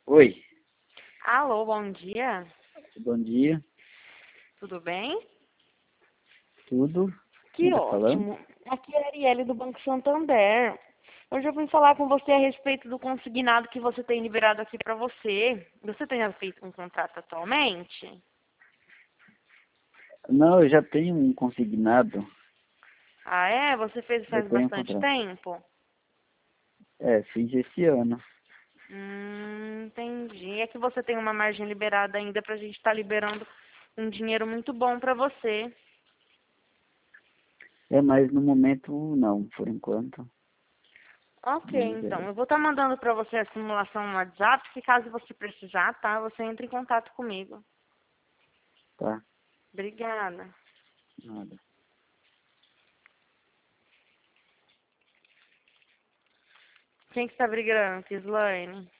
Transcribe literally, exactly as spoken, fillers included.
Oi, Alô, bom dia. bom dia, Tudo bem? tudo? Quem Que tá falando? ótimo. Aqui é a Arielle do Banco Santander. Hoje eu vim falar com você a respeito do consignado que você tem liberado aqui para você. Você tem feito um contrato atualmente? Não, eu já tenho um consignado, Ah, é? Você fez eu faz tenho um bastante contrato. tempo? É, fiz esse ano. Hum, entendi. É que você tem uma margem liberada ainda para a gente estar liberando um dinheiro muito bom para você. É, mas no momento não, por enquanto, Ok, não então. liberei. Eu vou estar mandando para você a simulação no WhatsApp, se caso você precisar, tá? Você entra em contato comigo. Tá? Obrigada. Nada. Quem que está brigando? Kislane?